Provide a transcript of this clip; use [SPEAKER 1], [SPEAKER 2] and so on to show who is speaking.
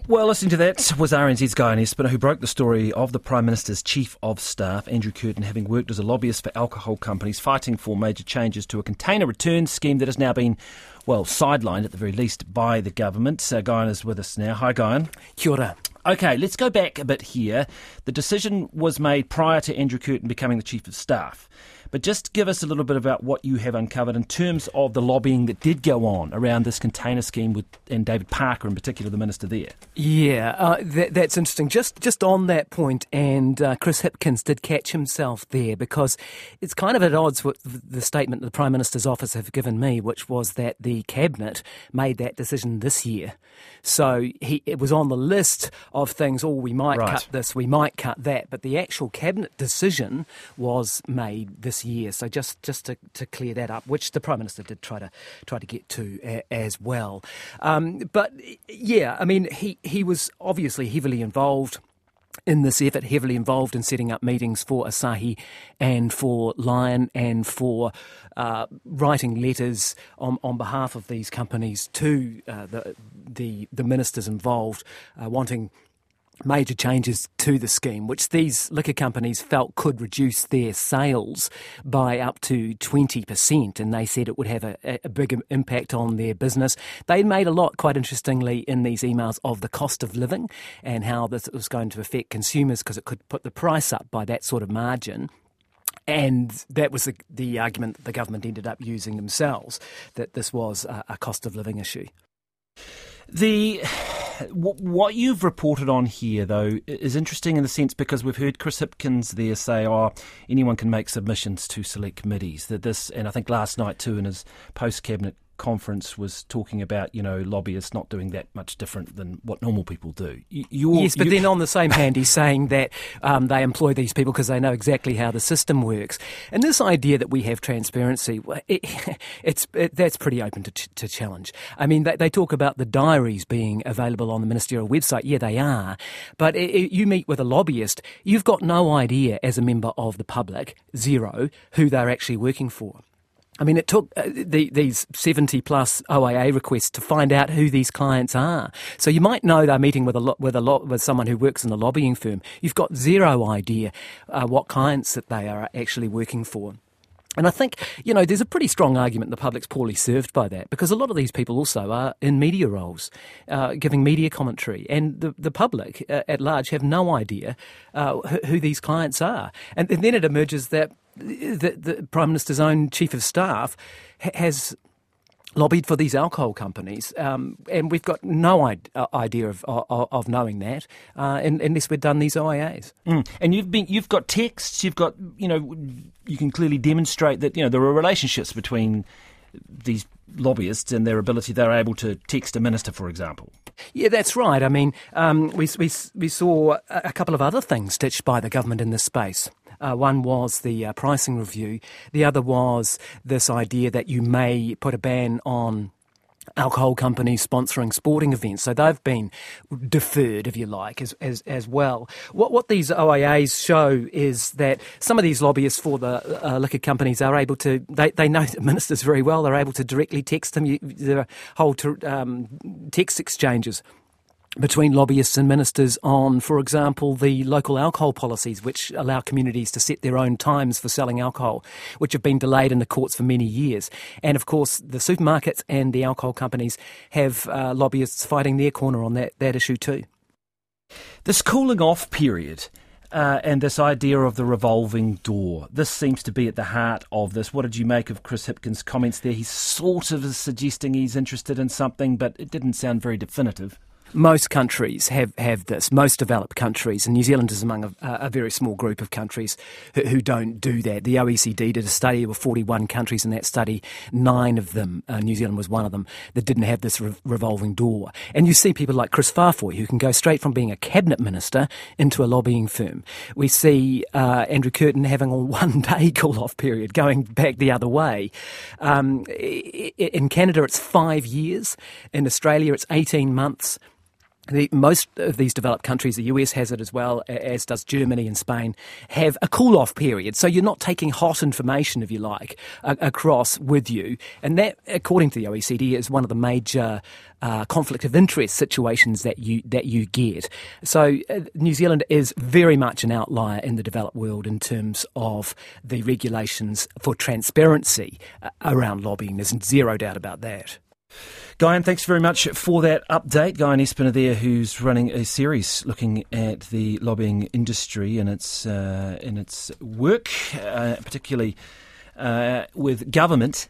[SPEAKER 1] Well, listening to that was RNZ's Guyon Espiner, who broke the story of the Prime Minister's Chief of Staff, Andrew Curtin, having worked as a lobbyist for alcohol companies, fighting for major changes to a container return scheme that has now been, well, sidelined at the very least by the government. Guyon is with us now. Hi, Guyon.
[SPEAKER 2] Kia ora.
[SPEAKER 1] OK, let's go back a bit here. The decision was made prior to Andrew Curtin becoming the Chief of Staff. But just give us a little bit about what you have uncovered in terms of the lobbying that did go on around this container scheme and David Parker in particular, the Minister there.
[SPEAKER 2] Yeah, that's interesting. Just on that point, and Chris Hipkins did catch himself there, because it's kind of at odds with the statement the Prime Minister's office have given me, which was that the Cabinet made that decision this year. So it was on the list of things, we might cut this, we might cut that, but the actual Cabinet decision was made this year. So just to clear that up, which the Prime Minister did try to get to as well. But yeah, I mean, he was obviously heavily involved in this effort, heavily involved in setting up meetings for Asahi and for Lion, and for writing letters on behalf of these companies to the ministers involved, wanting major changes to the scheme, which these liquor companies felt could reduce their sales by up to 20%, and they said it would have a big impact on their business. They made a lot, quite interestingly, in these emails of the cost of living and how this was going to affect consumers because it could put the price up by that sort of margin. And that was the argument that the government ended up using themselves, that this was a cost of living issue.
[SPEAKER 1] What you've reported on here, though, is interesting in the sense because we've heard Chris Hipkins there say, anyone can make submissions to select committees. And I think last night too in his post-cabinet conference was talking about, lobbyists not doing that much different than what normal people do.
[SPEAKER 2] But then on the same hand, he's saying that they employ these people because they know exactly how the system works. And this idea that we have transparency, that's pretty open to challenge. I mean, they talk about the diaries being available on the ministerial website. Yeah, they are. But you meet with a lobbyist, you've got no idea as a member of the public, zero, who they're actually working for. I mean, it took these 70-plus OIA requests to find out who these clients are. So you might know they're meeting with someone who works in a lobbying firm. You've got zero idea what clients that they are actually working for. And I think, there's a pretty strong argument the public's poorly served by that, because a lot of these people also are in media roles, giving media commentary, and the public at large have no idea who these clients are. And then it emerges that the Prime Minister's own Chief of Staff has lobbied for these alcohol companies, and we've got no idea of knowing that unless we've done these OIAs.
[SPEAKER 1] And you've got texts, you've got, you can clearly demonstrate that, there are relationships between these lobbyists and their ability, they're able to text a minister, for example.
[SPEAKER 2] Yeah, that's right. I mean, we saw a couple of other things stitched by the government in this space. One was the pricing review. The other was this idea that you may put a ban on alcohol companies sponsoring sporting events. So they've been deferred, if you like, as well. What these OIAs show is that some of these lobbyists for the liquor companies are able to, they know the ministers very well, they're able to directly text them. There are whole text exchanges between lobbyists and ministers on, for example, the local alcohol policies, which allow communities to set their own times for selling alcohol, which have been delayed in the courts for many years. And of course, the supermarkets and the alcohol companies have lobbyists fighting their corner on that issue too.
[SPEAKER 1] This cooling off period and this idea of the revolving door, this seems to be at the heart of this. What did you make of Chris Hipkins' comments there? He's sort of suggesting he's interested in something, but it didn't sound very definitive.
[SPEAKER 2] Most countries have this, most developed countries, and New Zealand is among a very small group of countries who don't do that. The OECD did a study of 41 countries. In that study, 9 of them, New Zealand was one of them, that didn't have this revolving door. And you see people like Chris Farfoy, who can go straight from being a cabinet minister into a lobbying firm. We see Andrew Curtin having a one-day call-off period, going back the other way. In Canada, it's 5 years. In Australia, it's 18 months. Most of these developed countries, the US has it as well, as does Germany and Spain, have a cool-off period. So you're not taking hot information, if you like, across with you. And that, according to the OECD, is one of the major conflict of interest situations that you get. So New Zealand is very much an outlier in the developed world in terms of the regulations for transparency around lobbying. There's zero doubt about that.
[SPEAKER 1] Guyon, thanks very much for that update. Guyon Espiner there, who's running a series looking at the lobbying industry and its work, particularly with government